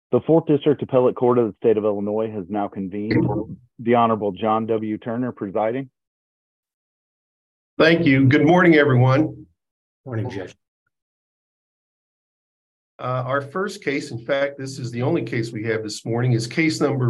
The 4th District Appellate Court of the State of Illinois has now convened. The Honorable John W. Turner presiding. Thank you. Good morning, everyone. Morning, Judge. Our first case, in fact, this is the only case we have this morning, is case number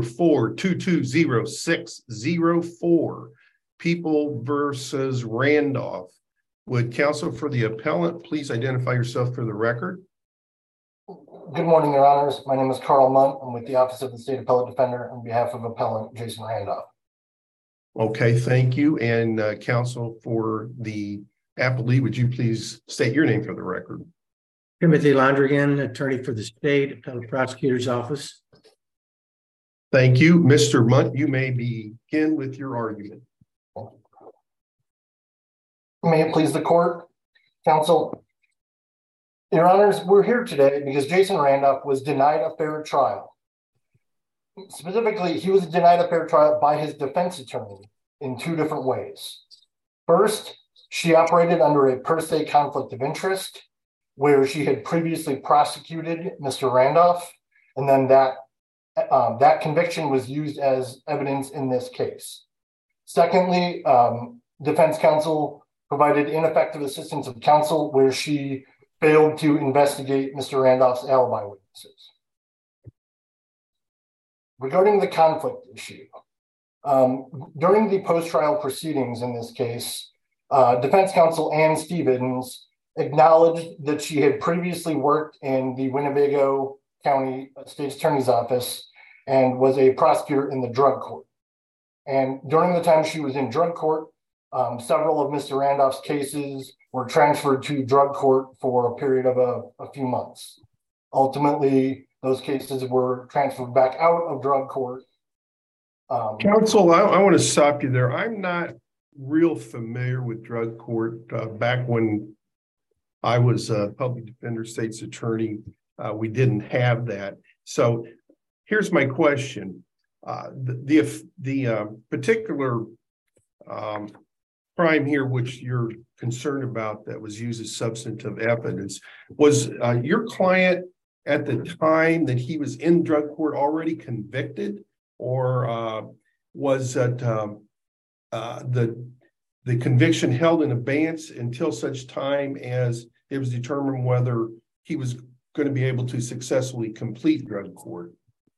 4220604, People versus Randolph. Would counsel for the appellant please identify yourself for the record? Good morning, Your Honors. My name is Carl Munt. I'm with the Office of the State Appellate Defender on behalf of Appellant Jason Randolph. Okay, thank you. And counsel for the appellee, would you please state your name for the record? Timothy Londrigan, attorney for the State Appellate Prosecutor's Office. Thank you. Mr. Munt, you may begin with your argument. May it please the court, counsel. Your Honors, we're here today because Jason Randolph was denied a fair trial. Specifically, he was denied a fair trial by his defense attorney in two different ways. First, she operated under a per se conflict of interest, where she had previously prosecuted Mr. Randolph, and then that conviction was used as evidence in this case. Secondly, defense counsel provided ineffective assistance of counsel, where she failed to investigate Mr. Randolph's alibi witnesses. Regarding the conflict issue, during the post-trial proceedings in this case, defense counsel Ann Stevens acknowledged that she had previously worked in the Winnebago County State's Attorney's Office and was a prosecutor in the drug court. And during the time she was in drug court, several of Mr. Randolph's cases were transferred to drug court for a period of a few months. Ultimately, those cases were transferred back out of drug court. Counsel, I want to stop you there. I'm not real familiar with drug court. Back when I was a public defender state's attorney, we didn't have that. So here's my question. The particular crime here, which you're concerned about, that was used as substantive evidence, was your client at the time that he was in drug court already convicted, or was that the conviction held in abeyance until such time as it was determined whether he was going to be able to successfully complete drug court?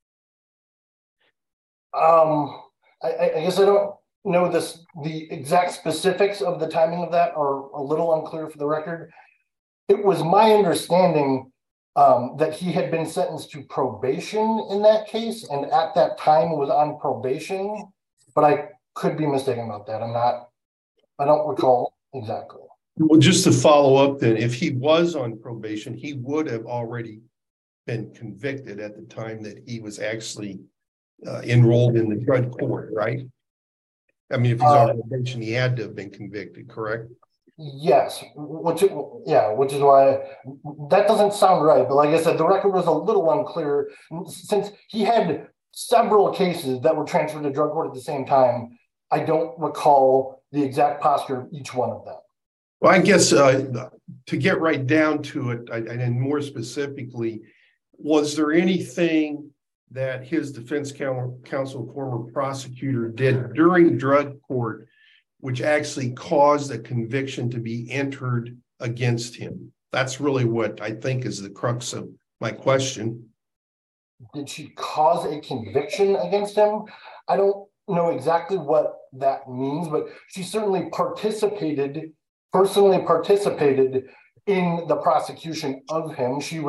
I guess I don't know the exact specifics of the timing of that are a little unclear for the record. It was my understanding that he had been sentenced to probation in that case, and at that time was on probation, but I could be mistaken about that. I don't recall exactly. Well, just to follow up then, if he was on probation, he would have already been convicted at the time that he was actually enrolled in the drug court, right? I mean, if he's on probation, he had to have been convicted, correct? Yes, which is why that doesn't sound right. But like I said, the record was a little unclear since he had several cases that were transferred to drug court at the same time. I don't recall the exact posture of each one of them. Well, I guess to get right down to it, and more specifically, was there anything that his defense counsel, former prosecutor, did during drug court which actually caused a conviction to be entered against him? That's really what I think is the crux of my question. Did she cause a conviction against him? I don't know exactly what that means, but she certainly personally participated in the prosecution of him. As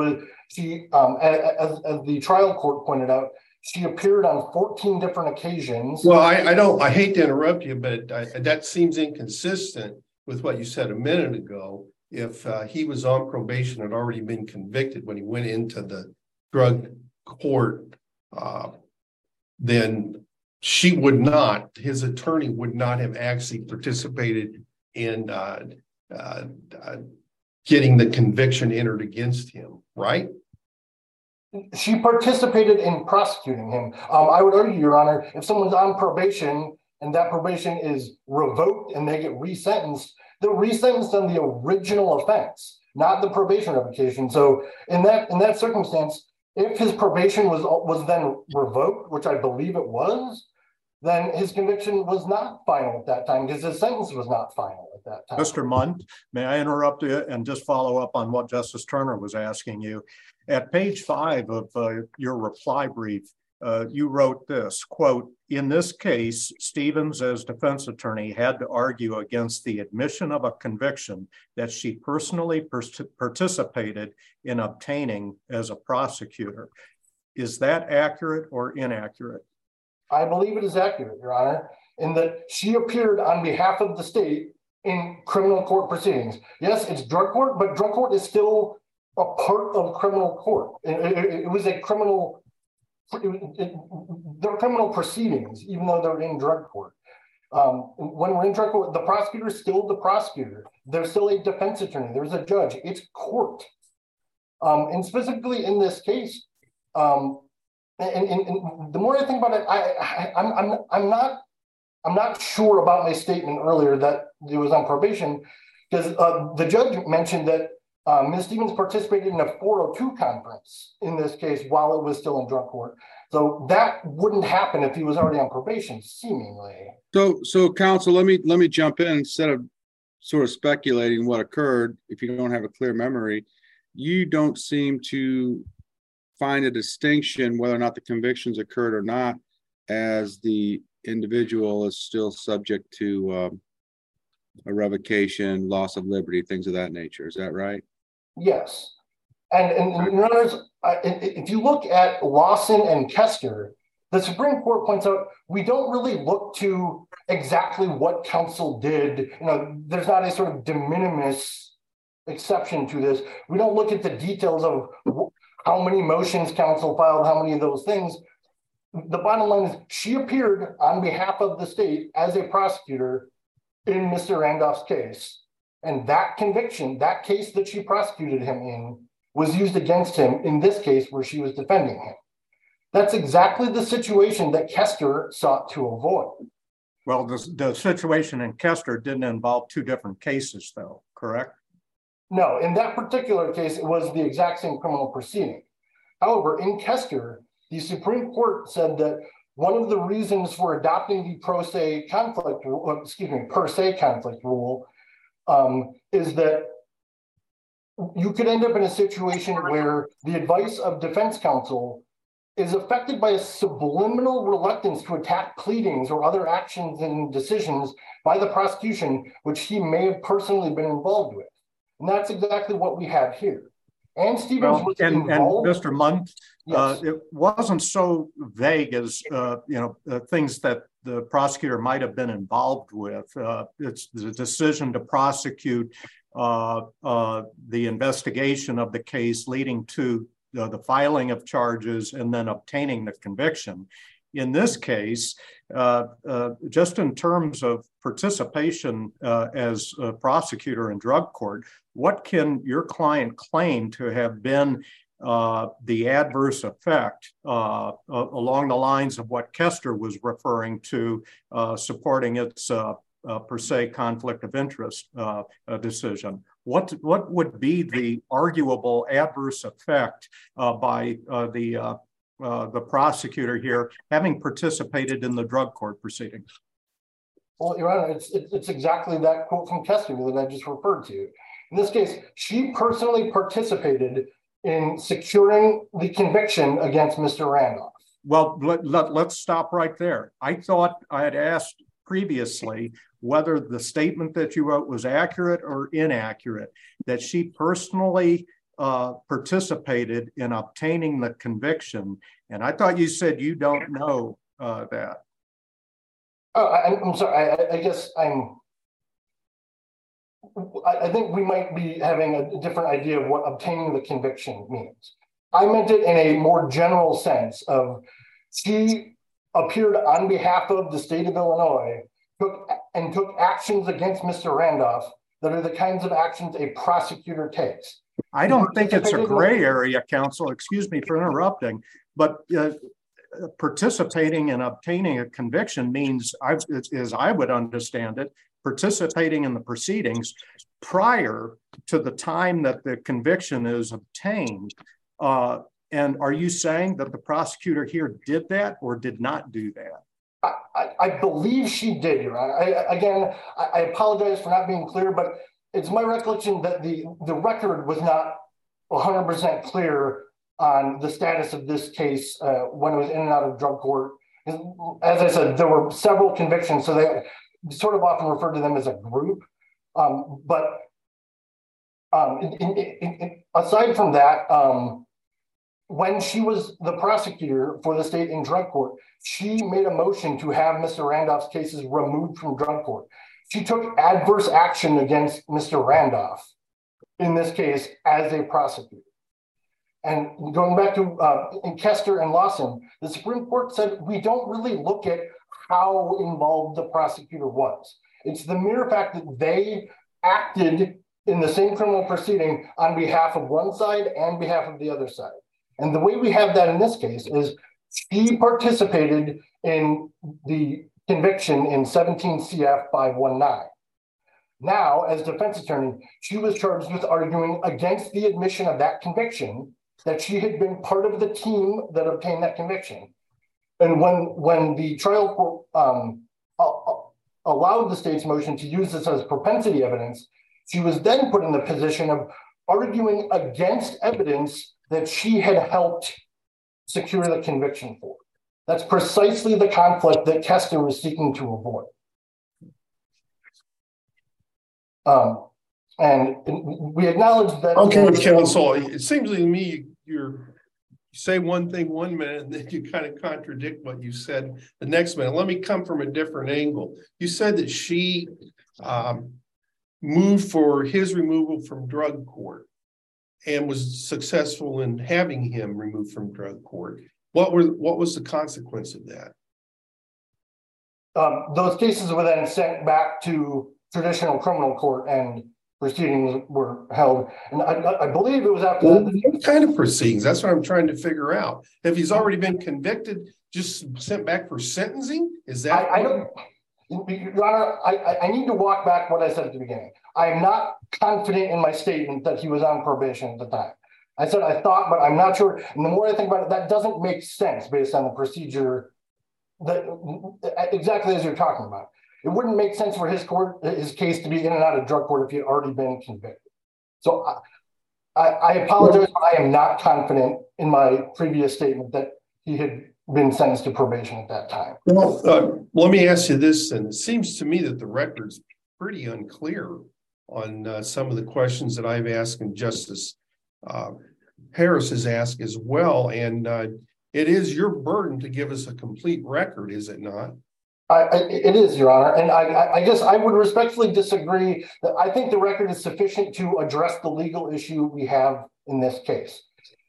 the trial court pointed out, she appeared on 14 different occasions. Well, I hate to interrupt you, but that seems inconsistent with what you said a minute ago. If he was on probation, had already been convicted when he went into the drug court, then his attorney would not have actually participated in getting the conviction entered against him, right? She participated in prosecuting him. I would argue, Your Honor, if someone's on probation and that probation is revoked and they get resentenced, they're resentenced on the original offense, not the probation revocation. So in that circumstance, if his probation was then revoked, which I believe it was, then his conviction was not final at that time because his sentence was not final at that time. Mr. Munt, may I interrupt you and just follow up on what Justice Turner was asking you? At page 5 of your reply brief, you wrote this, quote, "In this case, Stevens, as defense attorney, had to argue against the admission of a conviction that she personally participated in obtaining as a prosecutor." Is that accurate or inaccurate? I believe it is accurate, Your Honor, in that she appeared on behalf of the state in criminal court proceedings. Yes, it's drug court, but drug court is still a part of criminal court. It was a criminal. They're criminal proceedings, even though they're in drug court. When we're in drug court, the prosecutor is still the prosecutor. There's still a defense attorney. There's a judge. It's court. And specifically in this case, and the more I think about it, I'm not sure about my statement earlier that it was on probation, because the judge mentioned that Ms. Stevens participated in a 402 conference in this case while it was still in drug court. So that wouldn't happen if he was already on probation, seemingly. So counsel, let me jump in instead of sort of speculating what occurred. If you don't have a clear memory, you don't seem to find a distinction whether or not the convictions occurred or not, as the individual is still subject to a revocation, loss of liberty, things of that nature. Is that right? Yes. And if you look at Lawson and Kester, the Supreme Court points out we don't really look to exactly what counsel did. There's not a sort of de minimis exception to this. We don't look at the details of how many motions counsel filed, how many of those things. The bottom line is she appeared on behalf of the state as a prosecutor in Mr. Randolph's case. And that conviction, that case that she prosecuted him in, was used against him in this case where she was defending him. That's exactly the situation that Kester sought to avoid. Well, the situation in Kester didn't involve two different cases, though, correct? No, in that particular case, it was the exact same criminal proceeding. However, in Kester, the Supreme Court said that one of the reasons for adopting the per se conflict rule is that you could end up in a situation where the advice of defense counsel is affected by a subliminal reluctance to attack pleadings or other actions and decisions by the prosecution, which he may have personally been involved with. And that's exactly what we have here. And Stevens was involved. And Mr. Munt, yes. It wasn't so vague as things that the prosecutor might have been involved with. It's the decision to prosecute the investigation of the case leading to the filing of charges and then obtaining the conviction. In this case, just in terms of participation as a prosecutor in drug court, what can your client claim to have been the adverse effect along the lines of what Kester was referring to, supporting its per se conflict of interest decision? What would be the arguable adverse effect by the prosecutor here having participated in the drug court proceedings? Well, Your Honor, it's exactly that quote from Kester that I just referred to. In this case, she personally participated in securing the conviction against Mr. Randolph. Well, let's stop right there. I thought I had asked previously whether the statement that you wrote was accurate or inaccurate, that she personally participated in obtaining the conviction. And I thought you said you don't know that. Oh, I'm sorry. I think we might be having a different idea of what obtaining the conviction means. I meant it in a more general sense of she appeared on behalf of the state of Illinois, took actions against Mr. Randolph that are the kinds of actions a prosecutor takes. I don't think it's a gray area, counsel. Excuse me for interrupting, but participating in obtaining a conviction means, as I would understand it, participating in the proceedings prior to the time that the conviction is obtained. And are you saying that the prosecutor here did that or did not do that? I believe she did, Your Honor. I apologize for not being clear, but it's my recollection that the record was not 100% clear on the status of this case when it was in and out of drug court. As I said, there were several convictions, so they sort of often refer to them as a group. Aside from that, when she was the prosecutor for the state in drug court, she made a motion to have Mr. Randolph's cases removed from drug court. She took adverse action against Mr. Randolph in this case as a prosecutor. And going back to in Kester and Lawson, the Supreme Court said we don't really look at how involved the prosecutor was. It's the mere fact that they acted in the same criminal proceeding on behalf of one side and behalf of the other side. And the way we have that in this case is she participated in the conviction in 17 CF 519. Now, as defense attorney, she was charged with arguing against the admission of that conviction, that she had been part of the team that obtained that conviction. And when the trial court allowed the state's motion to use this as propensity evidence, she was then put in the position of arguing against evidence that she had helped secure the conviction for. That's precisely the conflict that Kester was seeking to avoid. And we acknowledge that. Okay, counsel, it seems to me you say one thing 1 minute and then you kind of contradict what you said the next minute. Let me come from a different angle. You said that she moved for his removal from drug court and was successful in having him removed from drug court. What was the consequence of that? Those cases were then sent back to traditional criminal court and proceedings were held. And I believe it was after that. What kind of proceedings? That's what I'm trying to figure out. If he's already been convicted, just sent back for sentencing? Is that? I don't, Your Honor, I need to walk back what I said at the beginning. I am not confident in my statement that he was on probation at the time. I said I thought, but I'm not sure. And the more I think about it, that doesn't make sense based on the procedure that exactly as you're talking about. It wouldn't make sense for his case to be in and out of drug court if he had already been convicted. So I apologize, but I am not confident in my previous statement that he had been sentenced to probation at that time. Well, let me ask you this, and it seems to me that the record's pretty unclear on some of the questions that I've asked and Justice Harris has asked as well. And it is your burden to give us a complete record, is it not? It is, Your Honor. And I guess I would respectfully disagree that I think the record is sufficient to address the legal issue we have in this case.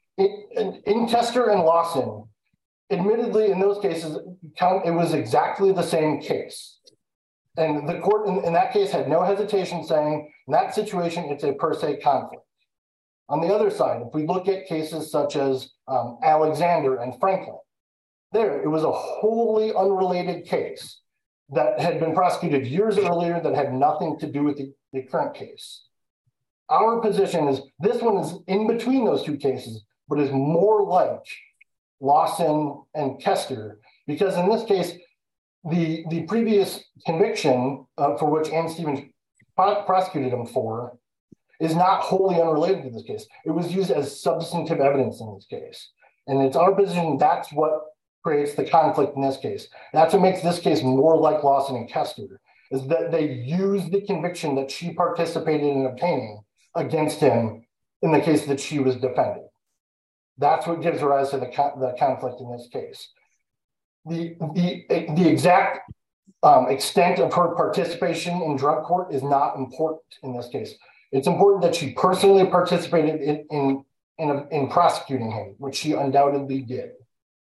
In Kester and Lawson, admittedly, in those cases, it was exactly the same case. And the court in that case had no hesitation saying, in that situation, it's a per se conflict. On the other side, if we look at cases such as Alexander and Franklin, there, it was a wholly unrelated case that had been prosecuted years earlier that had nothing to do with the current case. Our position is this one is in between those two cases, but is more like Lawson and Kester, because in this case, the previous conviction for which Ann Stevens prosecuted him for is not wholly unrelated to this case. It was used as substantive evidence in this case. And it's our position that's what creates the conflict in this case. That's what makes this case more like Lawson and Kester, is that they use the conviction that she participated in obtaining against him in the case that she was defending. That's what gives rise to the conflict in this case. The exact extent of her participation in drug court is not important in this case. It's important that she personally participated in prosecuting him, which she undoubtedly did.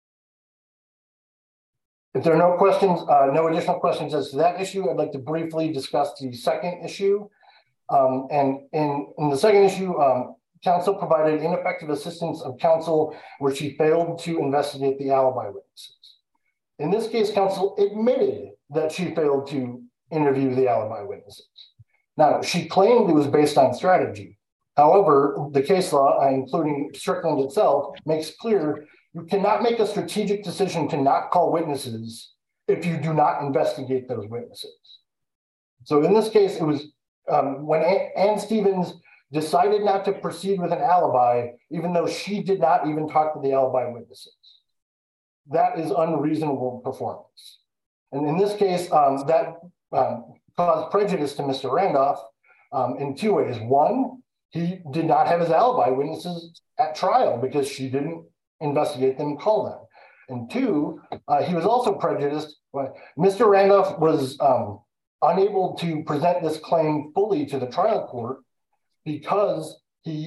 If there are no questions, no additional questions as to that issue, I'd like to briefly discuss the second issue. And in the second issue, counsel provided ineffective assistance of counsel where she failed to investigate the alibi witnesses. In this case, counsel admitted that she failed to interview the alibi witnesses. Now, she claimed it was based on strategy. However, the case law, including Strickland itself, makes clear you cannot make a strategic decision to not call witnesses if you do not investigate those witnesses. So in this case, it was when Ann Stevens decided not to proceed with an alibi, even though she did not even talk to the alibi witnesses. That is unreasonable performance. And in this case, that caused prejudice to Mr. Randolph in two ways. One, he did not have his alibi witnesses at trial because she didn't investigate them and call them. And two, he was also prejudiced when Mr. Randolph was unable to present this claim fully to the trial court because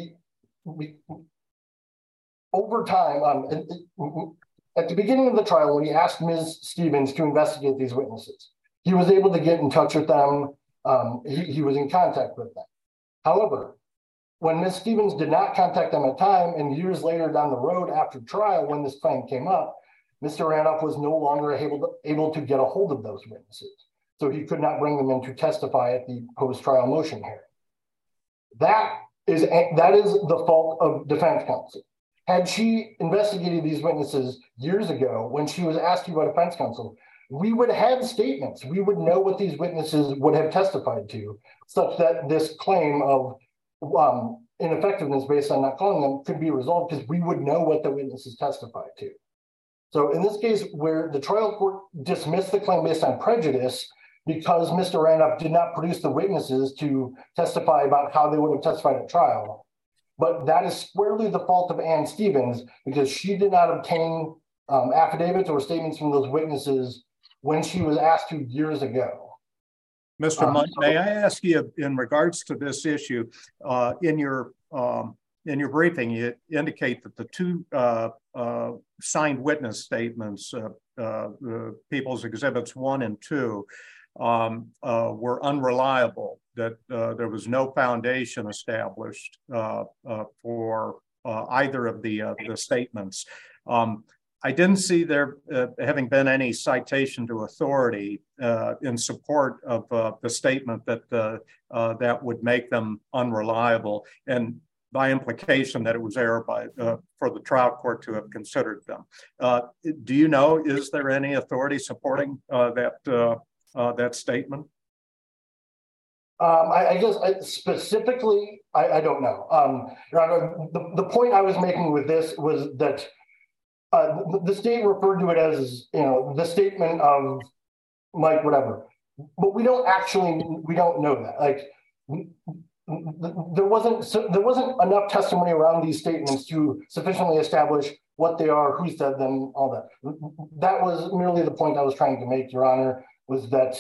over time, at the beginning of the trial, when he asked Ms. Stevens to investigate these witnesses, he was able to get in touch with them. He was in contact with them. However, when Ms. Stevens did not contact them at time, and years later down the road after trial, when this claim came up, Mr. Randolph was no longer able to get a hold of those witnesses. So he could not bring them in to testify at the post-trial motion hearing. That is the fault of defense counsel. Had she investigated these witnesses years ago when she was asking by defense counsel, we would have statements. We would know what these witnesses would have testified to, such that this claim of ineffectiveness based on not calling them could be resolved because we would know what the witnesses testified to. So in this case, where the trial court dismissed the claim based on prejudice because Mr. Randolph did not produce the witnesses to testify about how they would have testified at trial, but that is squarely the fault of Ann Stevens because she did not obtain affidavits or statements from those witnesses when she was asked to years ago. Mr. Munt, may I ask you in regards to this issue, in your briefing, you indicate that the two signed witness statements, People's Exhibits 1 and 2, were unreliable, that there was no foundation established for either of the statements. I didn't see there having been any citation to authority in support of the statement that that would make them unreliable, and by implication that it was error for the trial court to have considered them. Do you know, is there any authority supporting that statement? I guess specifically, I don't know. Your Honor, the point I was making with this was that the state referred to it as, the statement of like whatever, but we don't know that. Like there wasn't enough testimony around these statements to sufficiently establish what they are, who said them, all that. That was merely the point I was trying to make, Your Honor, was that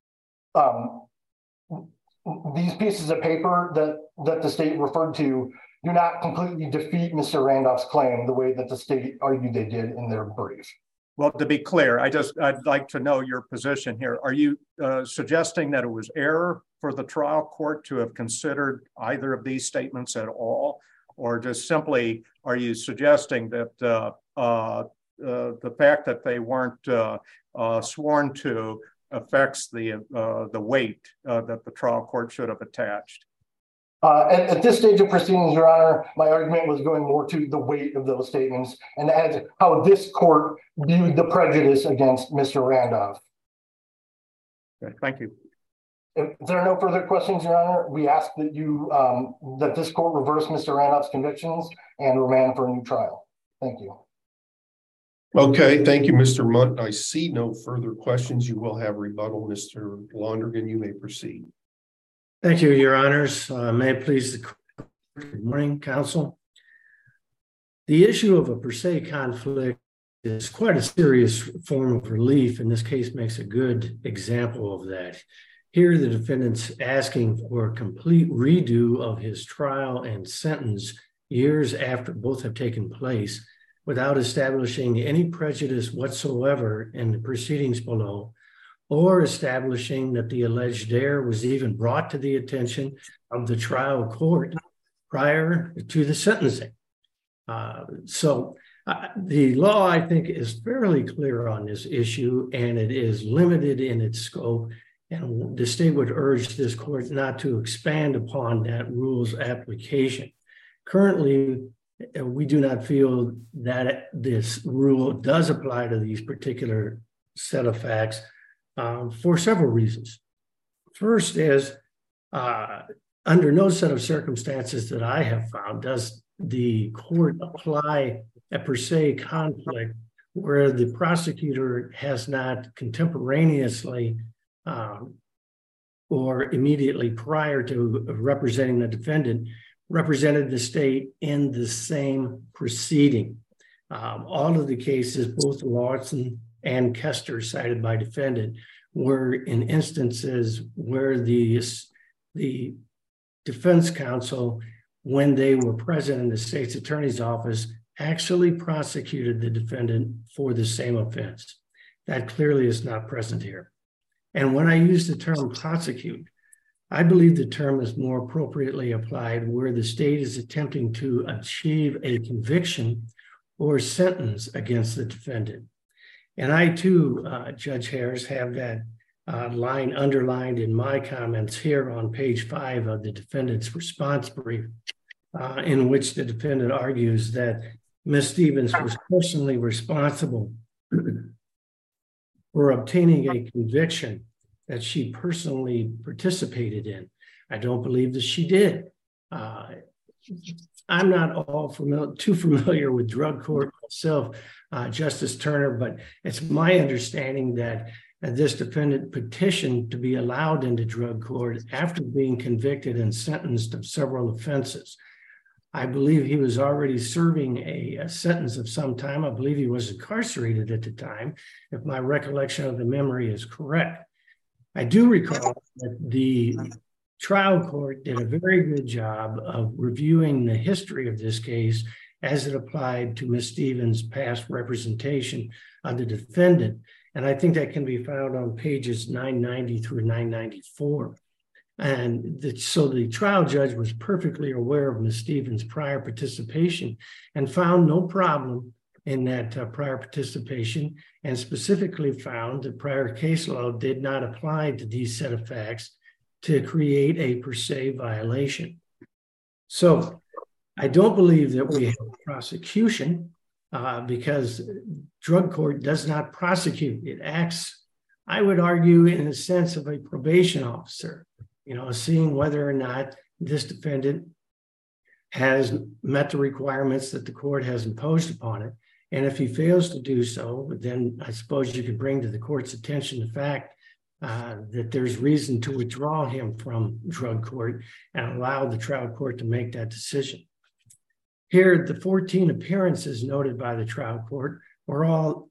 these pieces of paper that the state referred to do not completely defeat Mr. Randolph's claim the way that the state argued they did in their brief. Well, to be clear, I'd like to know your position here. Are you suggesting that it was error for the trial court to have considered either of these statements at all? Or just simply, are you suggesting that the fact that they weren't sworn to affects the weight that the trial court should have attached? At this stage of proceedings, Your Honor, my argument was going more to the weight of those statements and as how this court viewed the prejudice against Mr. Randolph. Okay, thank you. If there are no further questions, Your Honor, we ask that that this court reverse Mr. Randolph's convictions and remand for a new trial. Thank you. Okay, thank you, Mr. Munt. I see no further questions. You will have rebuttal. Mr. Londrigan, you may proceed. Thank you, Your Honors. May it please the court. Good morning, counsel. The issue of a per se conflict is quite a serious form of relief, and this case makes a good example of that. Here, the defendant's asking for a complete redo of his trial and sentence years after both have taken place without establishing any prejudice whatsoever in the proceedings below, or establishing that the alleged error was even brought to the attention of the trial court prior to the sentencing. The law, I think, is fairly clear on this issue, and it is limited in its scope And the state would urge this court not to expand upon that rule's application. Currently, we do not feel that this rule does apply to these particular set of facts for several reasons. First is, under no set of circumstances that I have found does the court apply a per se conflict where the prosecutor has not contemporaneously or immediately prior to representing the defendant represented the state in the same proceeding. All of the cases, both Lawson and Kester cited by defendant, were in instances where the defense counsel, when they were present in the state's attorney's office, actually prosecuted the defendant for the same offense. That clearly is not present here. And when I use the term prosecute, I believe the term is more appropriately applied where the state is attempting to achieve a conviction or sentence against the defendant. And I too, Judge Harris, have that line underlined in my comments here on page 5 of the defendant's response brief, in which the defendant argues that Ms. Stevens was personally responsible for obtaining a conviction that she personally participated in. I don't believe that she did. I'm not too familiar with drug court myself, Justice Turner, but it's my understanding that this defendant petitioned to be allowed into drug court after being convicted and sentenced of several offenses. I believe he was already serving a sentence of some time. I believe he was incarcerated at the time, if my recollection of the memory is correct. I do recall that the trial court did a very good job of reviewing the history of this case as it applied to Ms. Stevens' past representation of the defendant. And I think that can be found on pages 990 through 994. And so the trial judge was perfectly aware of Ms. Stevens' prior participation and found no problem in that prior participation, and specifically found that prior case law did not apply to these set of facts to create a per se violation. So I don't believe that we have prosecution because drug court does not prosecute. It acts, I would argue, in a sense of a probation officer, seeing whether or not this defendant has met the requirements that the court has imposed upon it. And if he fails to do so, then I suppose you could bring to the court's attention the fact that there's reason to withdraw him from drug court and allow the trial court to make that decision. Here, the 14 appearances noted by the trial court were all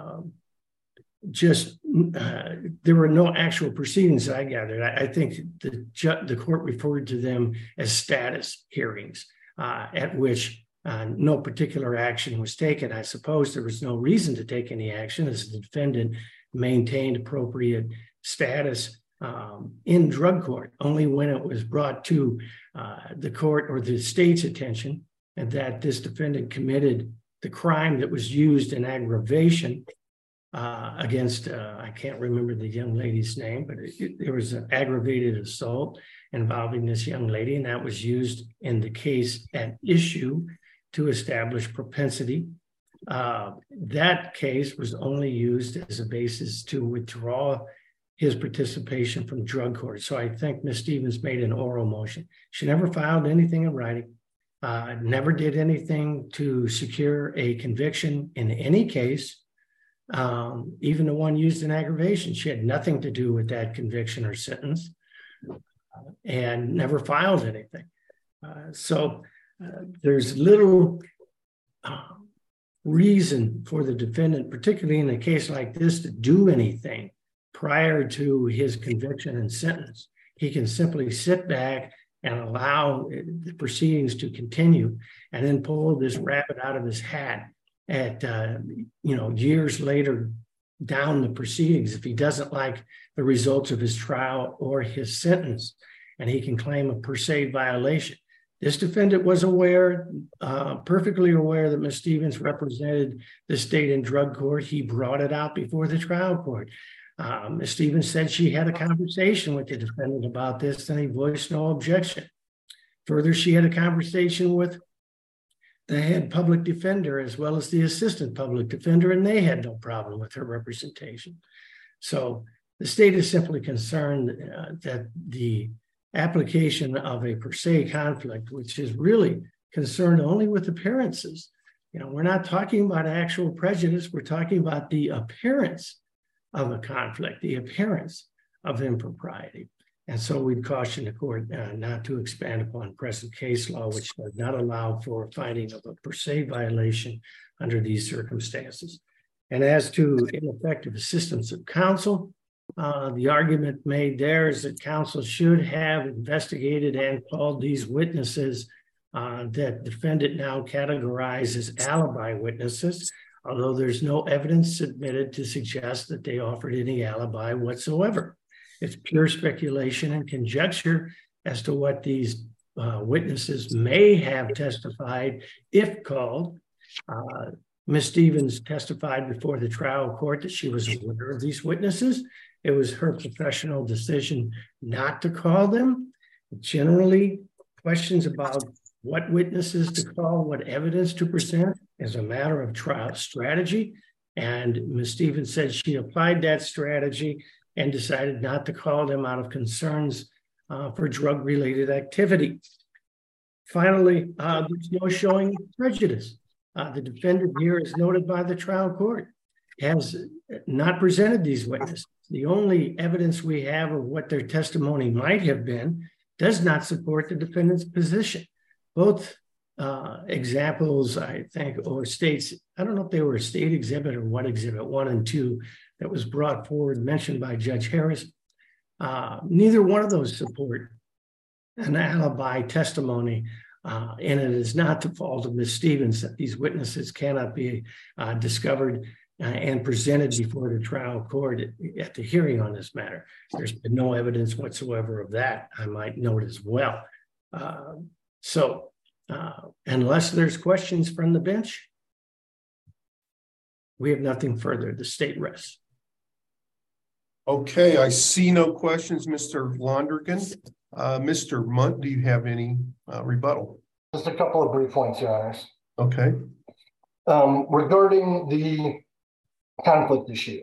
there were no actual proceedings I gathered. I think the court referred to them as status hearings at which no particular action was taken. I suppose there was no reason to take any action as the defendant maintained appropriate status in drug court, only when it was brought to the court or the state's attention and that this defendant committed the crime that was used in aggravation against, I can't remember the young lady's name, but there was an aggravated assault involving this young lady, and that was used in the case at issue to establish propensity. That case was only used as a basis to withdraw his participation from drug court. So I think Ms. Stevens made an oral motion. She never filed anything in writing, never did anything to secure a conviction in any case, even the one used in aggravation. She had nothing to do with that conviction or sentence and never filed anything. So there's little reason for the defendant, particularly in a case like this, to do anything prior to his conviction and sentence. He can simply sit back and allow the proceedings to continue and then pull this rabbit out of his hat at years later down the proceedings if he doesn't like the results of his trial or his sentence, and he can claim a per se violation. This defendant was aware, perfectly aware that Ms. Stevens represented the state in drug court. He brought it out before the trial court. Ms. Stevens said she had a conversation with the defendant about this and he voiced no objection. Further, she had a conversation with the head public defender as well as the assistant public defender, and they had no problem with her representation. So the state is simply concerned that the application of a per se conflict, which is really concerned only with appearances. We're not talking about actual prejudice. We're talking about the appearance of a conflict, the appearance of impropriety. And so we'd caution the court not to expand upon present case law, which does not allow for finding of a per se violation under these circumstances. And as to ineffective assistance of counsel, the argument made there is that counsel should have investigated and called these witnesses that defendant now categorized as alibi witnesses, although there's no evidence submitted to suggest that they offered any alibi whatsoever. It's pure speculation and conjecture as to what these witnesses may have testified if called. Ms. Stevens testified before the trial court that she was aware of these witnesses. It was her professional decision not to call them. Generally, questions about what witnesses to call, what evidence to present is a matter of trial strategy. And Ms. Stevens said she applied that strategy and decided not to call them out of concerns for drug-related activity. Finally, there's no showing of prejudice. The defendant here, as noted by the trial court, has not presented these witnesses. The only evidence we have of what their testimony might have been does not support the defendant's position. Both examples, I think, or states, I don't know if they were a state exhibit or what exhibit 1 and 2 that was brought forward, mentioned by Judge Harris. Neither one of those support an alibi testimony, and it is not the fault of Ms. Stevens that these witnesses cannot be discovered and presented before the trial court at the hearing on this matter. There's been no evidence whatsoever of that, I might note as well. So unless there's questions from the bench, we have nothing further. The state rests. Okay, I see no questions, Mr. Londergan. Mr. Munt, do you have any rebuttal? Just a couple of brief points, Your Honors. Okay. Regarding the conflict issue,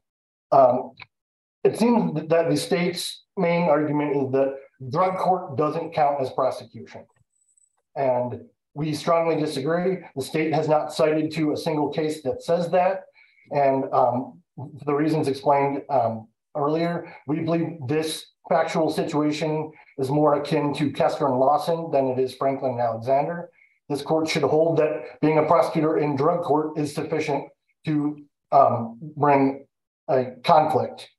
it seems that the state's main argument is that drug court doesn't count as prosecution. And we strongly disagree. The state has not cited to a single case that says that. And for the reasons explained earlier, we believe this factual situation is more akin to Kester and Lawson than it is Franklin and Alexander. This court should hold that being a prosecutor in drug court is sufficient to bring a conflict.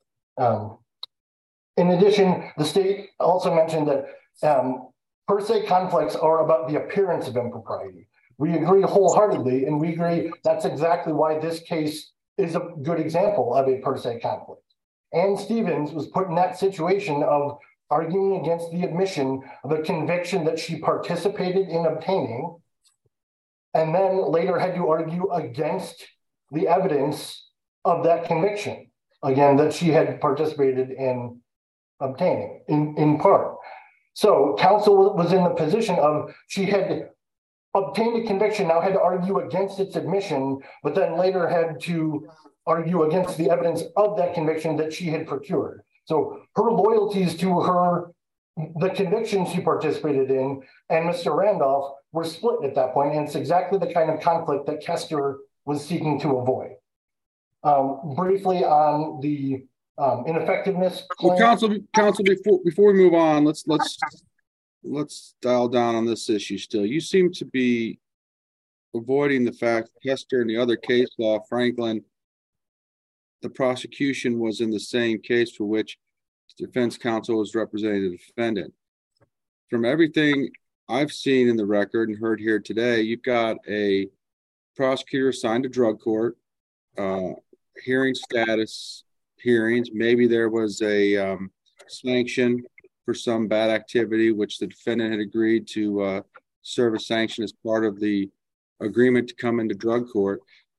In addition, the state also mentioned that per se conflicts are about the appearance of impropriety. We agree wholeheartedly, and we agree that's exactly why this case is a good example of a per se conflict. Ann Stevens was put in that situation of arguing against the admission of a conviction that she participated in obtaining, and then later had to argue against the evidence of that conviction, again, that she had participated in obtaining in part. So counsel was in the position of she had obtained a conviction, now had to argue against its admission, but then later had to argue against the evidence of that conviction that she had procured. So her loyalties to the conviction she participated in and Mr. Randolph were split at that point, and it's exactly the kind of conflict that Kester was seeking to avoid. Briefly on the ineffectiveness claim. Well, counsel, before we move on, let's dial down on this issue still. You seem to be avoiding the fact Kester and the other case law, Franklin, the prosecution was in the same case for which the defense counsel was representing the defendant. From everything I've seen in the record and heard here today, you've got a prosecutor assigned to drug court, hearing status hearings. Maybe there was a sanction for some bad activity, which the defendant had agreed to serve a sanction as part of the agreement to come into drug court.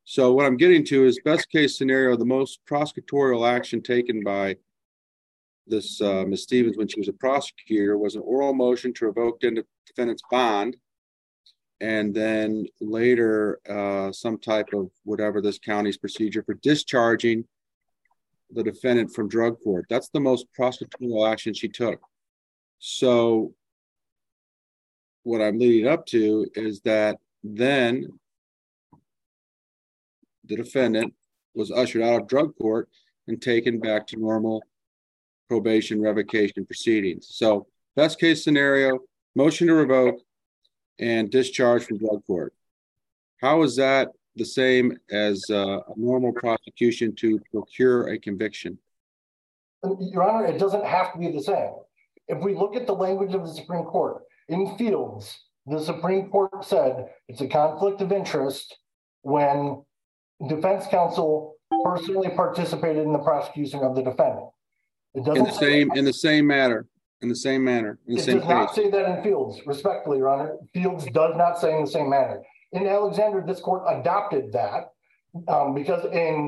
So what I'm getting to is best case scenario, the most prosecutorial action taken by this Ms. Stevens when she was a prosecutor was an oral motion to revoke the defendant's bond, and then later some type of whatever this county's procedure for discharging the defendant from drug court. That's the most prosecutorial action she took. So what I'm leading up to is that then the defendant was ushered out of drug court and taken back to normal probation revocation proceedings. So best case scenario, motion to revoke and discharge from drug court. How is that the same as a normal prosecution to procure a conviction? Your Honor, it doesn't have to be the same. If we look at the language of the Supreme Court, in Fields, the Supreme Court said it's a conflict of interest when defense counsel personally participated in the prosecution of the defendant. It doesn't in the same manner. It does not say that in Fields, respectfully, Your Honor. Fields does not say in the same manner. In Alexander, this court adopted that because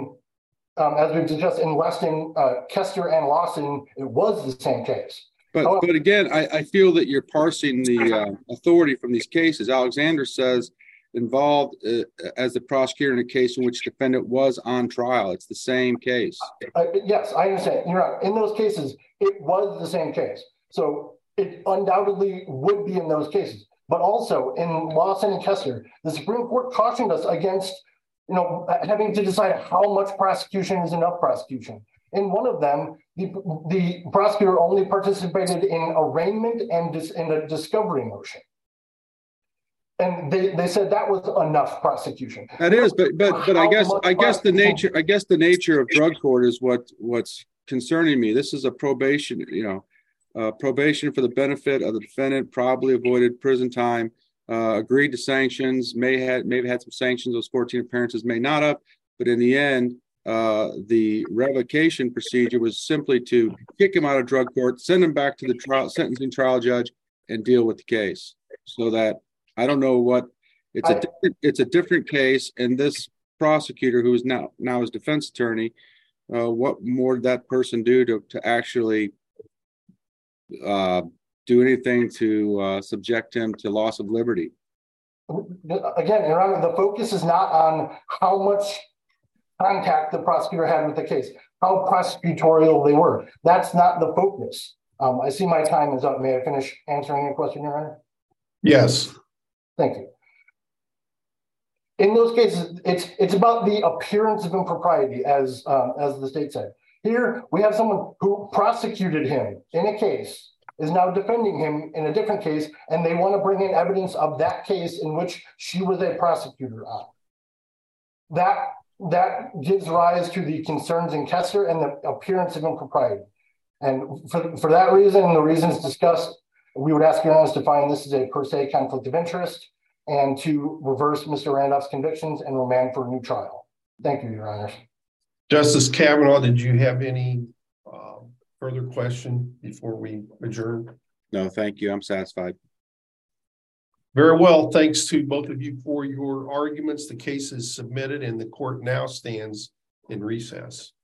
as we've discussed in Weston, Kester and Lawson, it was the same case. But again, I feel that you're parsing the authority from these cases. Alexander says involved as the prosecutor in a case in which defendant was on trial. It's the same case. Yes, I understand. You're right. In those cases, it was the same case. So it undoubtedly would be in those cases. But also in Lawson and Kester, the Supreme Court cautioned us against, having to decide how much prosecution is enough prosecution. In one of them, the prosecutor only participated in arraignment and in a discovery motion. And they said that was enough prosecution. That is, but I guess the nature of drug court is what's concerning me. This is a probation, probation for the benefit of the defendant, probably avoided prison time, agreed to sanctions, maybe had some sanctions, those 14 appearances may not have, but in the end, the revocation procedure was simply to kick him out of drug court, send him back to the sentencing trial judge, and deal with the case. So that I don't know what it's a different case, and this prosecutor who is now his defense attorney, what more did that person do to actually do anything to subject him to loss of liberty? Again, Your Honor, the focus is not on how much contact the prosecutor had with the case, how prosecutorial they were. That's not the focus. I see my time is up. May I finish answering your question, Your Honor? Yes. Thank you. In those cases, it's about the appearance of impropriety, as the state said. Here, we have someone who prosecuted him in a case, is now defending him in a different case, and they want to bring in evidence of that case in which she was a prosecutor on. That gives rise to the concerns in Kester and the appearance of impropriety. And for that reason, and the reasons discussed, we would ask Your Honor to find this is a per se conflict of interest and to reverse Mr. Randolph's convictions and remand for a new trial. Thank you, Your Honors. Justice Kavanaugh, did you have any further question before we adjourn? No, thank you. I'm satisfied. Very well. Thanks to both of you for your arguments. The case is submitted and the court now stands in recess.